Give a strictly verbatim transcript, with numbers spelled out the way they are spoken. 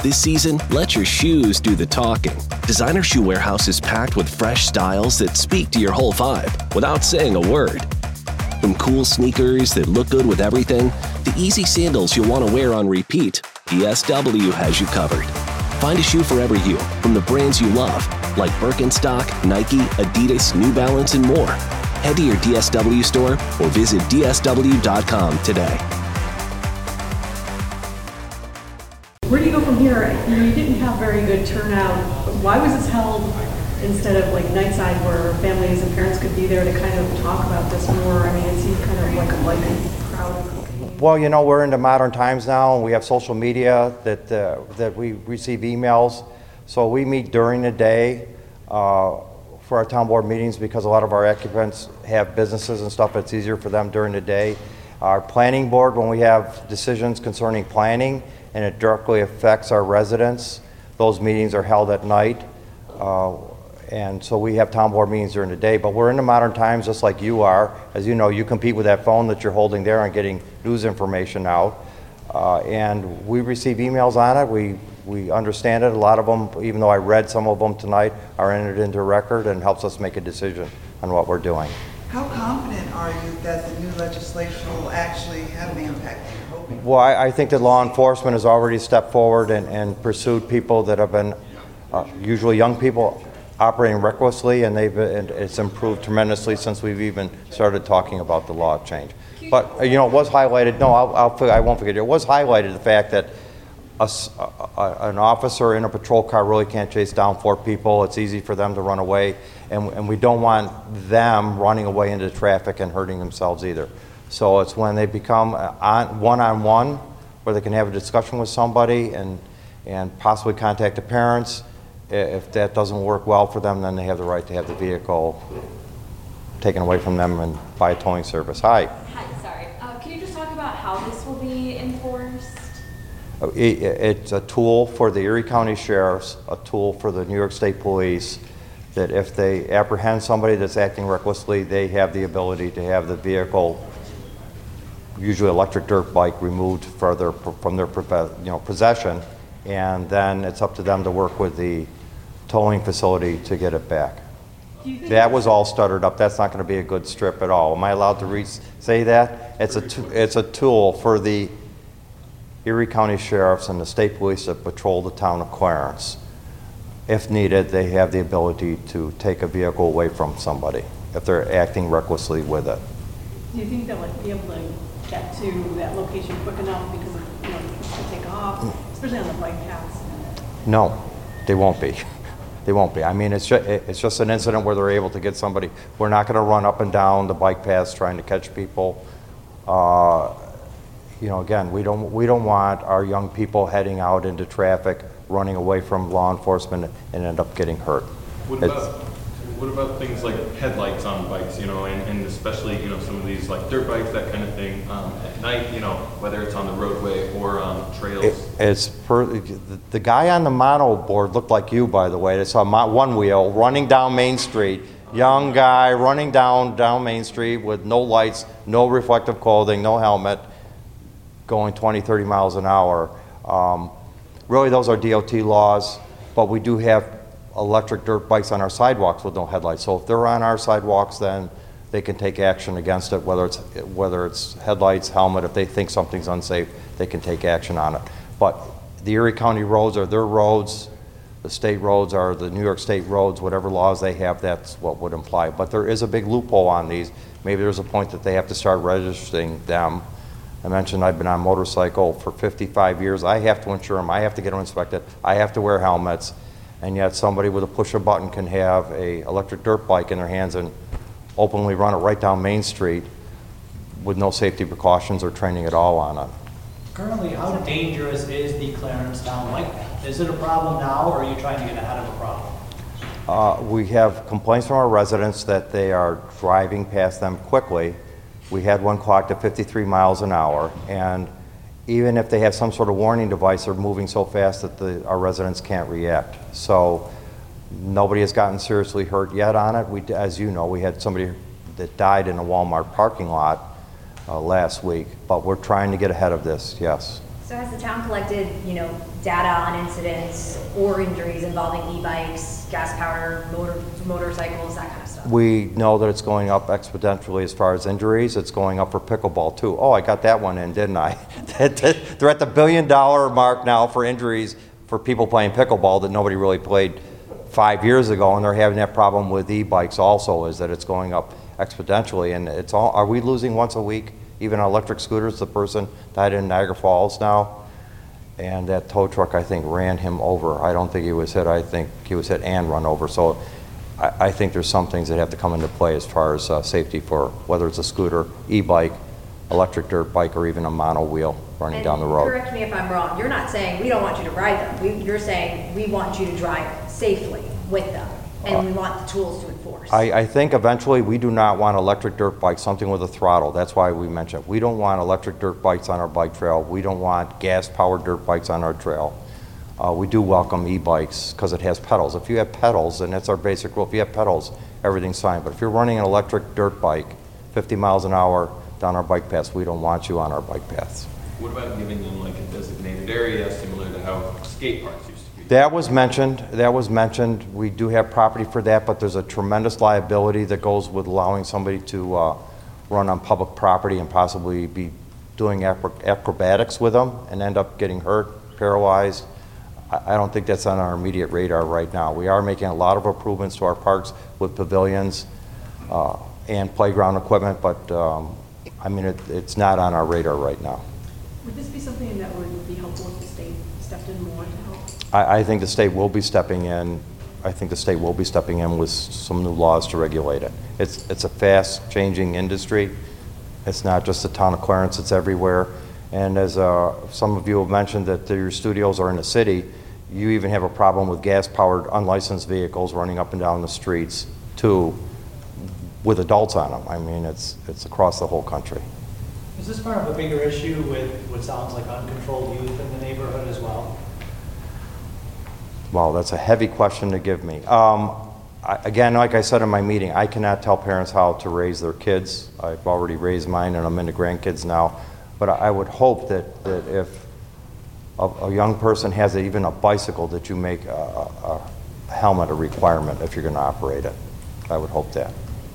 This season, let your shoes do the talking. Designer Shoe Warehouse is packed with fresh styles that speak to your whole vibe without saying a word. From cool sneakers that look good with everything, to easy sandals you'll want to wear on repeat, D S W has you covered. Find a shoe for every you from the brands you love, like Birkenstock, Nike, Adidas, New Balance, and more. Head to your D S W store or visit D S W dot com today. Where do you go from here? You know, you didn't have very good turnout. Why was this held instead of like Nightside, where families and parents could be there to kind of talk about this more? I mean, it seemed kind of like a blighted crowd. Well, you know, we're into modern times now, and we have social media that uh, that we receive emails. So we meet during the day uh, for our town board meetings, because a lot of our occupants have businesses and stuff. It's easier for them during the day. Our planning board, when we have decisions concerning planning and it directly affects our residents, those meetings are held at night. Uh, and so we have town board meetings during the day, but we're in the modern times just like you are. As you know, you compete with that phone that you're holding there on getting news information out. Uh, and we receive emails on it. We, we understand it. A lot of them, even though I read some of them tonight, are entered into record and helps us make a decision on what we're doing. How confident are you that the new legislation will actually have an impact? Well, I, I think that law enforcement has already stepped forward and, and pursued people that have been, uh, usually young people, operating recklessly, and they've and it's improved tremendously since we've even started talking about the law change. But uh, you know, it was highlighted. No, I'll, I'll I won't forget it. It was highlighted the fact that a, a, an officer in a patrol car really can't chase down four people. It's easy for them to run away, and and we don't want them running away into traffic and hurting themselves either. So it's when they become on, one-on-one, where they can have a discussion with somebody and and possibly contact the parents. If that doesn't work well for them, then they have the right to have the vehicle taken away from them and by a towing service. Hi. Hi, sorry. Uh, can you just talk about how this will be enforced? It, it's a tool for the Erie County Sheriffs, a tool for the New York State Police, that if they apprehend somebody that's acting recklessly, they have the ability to have the vehicle, usually electric dirt bike, removed further from their you know, possession, and then it's up to them to work with the towing facility to get it back. That was all stuttered up. That's not going to be a good strip at all. Am I allowed to re say that? It's a, it's a tool for the Erie County Sheriffs and the State Police that patrol the town of Clarence. If needed, they have the ability to take a vehicle away from somebody if they're acting recklessly with it. Do you think they'll like, be able to get to that location quick enough because of, you know, to take off, especially on the bike paths? No, they won't be. They won't be. I mean, it's just, it's just an incident where they're able to get somebody. We're not going to run up and down the bike paths trying to catch people. Uh, you know, again, we don't we don't want our young people heading out into traffic, running away from law enforcement, and end up getting hurt. What about, what about things like headlights on bikes, you know, and, and especially, you know, some of these like dirt bikes, that kind of thing, um, at night, you know, whether it's on the roadway or on trails? It, it's per, the, the guy on the mono board looked like you, by the way. It's a one wheel running down Main Street. Young guy running down down Main Street with no lights, no reflective clothing, no helmet, going twenty, thirty miles an hour. Um, really, those are D O T laws, but we do have electric dirt bikes on our sidewalks with no headlights. So if they're on our sidewalks, then they can take action against it, whether it's whether it's headlights, helmet. If they think something's unsafe, they can take action on it. But the Erie County roads are their roads. The state roads are the New York State roads. Whatever laws they have, that's what would apply. But there is a big loophole on these. Maybe there's a point that they have to start registering them. I mentioned I've been on a motorcycle for fifty-five years. I have to insure them. I have to get them inspected. I have to wear helmets. And yet somebody with a push of a button can have a electric dirt bike in their hands and openly run it right down Main Street with no safety precautions or training at all on it. Currently, how dangerous is the Clarence Town bike path? Is it a problem now, or are you trying to get ahead of a problem? Uh, we have complaints from our residents that they are driving past them quickly. We had one clocked at fifty-three miles an hour, and even if they have some sort of warning device, they're moving so fast that the, our residents can't react. So nobody has gotten seriously hurt yet on it. We, as you know, we had somebody that died in a Walmart parking lot uh, last week, but we're trying to get ahead of this, yes. So has the town collected, you know, data on incidents or injuries involving e-bikes, gas-powered motor, motorcycles, that kind of stuff? We know that it's going up exponentially as far as injuries. It's going up for pickleball too. Oh, I got that one in, didn't I? They're at the billion dollar mark now for injuries for people playing pickleball that nobody really played five years ago, and they're having that problem with e-bikes also, is that it's going up exponentially. And it's all, are we losing once a week? Even on electric scooters, the person died in Niagara Falls now, and that tow truck, I think, ran him over. I don't think he was hit. I think he was hit and run over. So I, I think there's some things that have to come into play as far as uh, safety for whether it's a scooter, e-bike, electric dirt bike, or even a mono wheel running And down the road. correct me if I'm wrong, you're not saying we don't want you to ride them. We, you're saying we want you to drive safely with them, and we want the tools to enforce. I, I think eventually we do not want electric dirt bikes, something with a throttle. That's why we mentioned it. We don't want electric dirt bikes on our bike trail. We don't want gas-powered dirt bikes on our trail. Uh, we do welcome e-bikes because it has pedals. If you have pedals, and that's our basic rule, if you have pedals, everything's fine. But if you're running an electric dirt bike, fifty miles an hour down our bike paths, we don't want you on our bike paths. What about giving them like a designated area similar to how skate parks used to be? That was mentioned, that was mentioned. We do have property for that, but there's a tremendous liability that goes with allowing somebody to uh, run on public property and possibly be doing acro- acrobatics with them and end up getting hurt, paralyzed. I I don't think that's on our immediate radar right now. We are making a lot of improvements to our parks with pavilions uh, and playground equipment, but um, I mean, it, it's not on our radar right now. Would this be something that would be helpful if the state stepped in more to help? I, I think the state will be stepping in. I think the state will be stepping in with some new laws to regulate it. It's, it's a fast-changing industry. It's not just the town of Clarence, it's everywhere. And as uh, some of you have mentioned that your studios are in the city, you even have a problem with gas-powered unlicensed vehicles running up and down the streets too, with adults on them. I mean, it's, it's across the whole country. Is this part of a bigger issue with what sounds like uncontrolled youth in the neighborhood as well? Well, that's a heavy question to give me. Um, I, again, like I said in my meeting, I cannot tell parents how to raise their kids. I've already raised mine and I'm into grandkids now. But I, I would hope that, that if a, a young person has a, even a bicycle, that you make a, a, a helmet a requirement if you're going to operate it. I would hope that.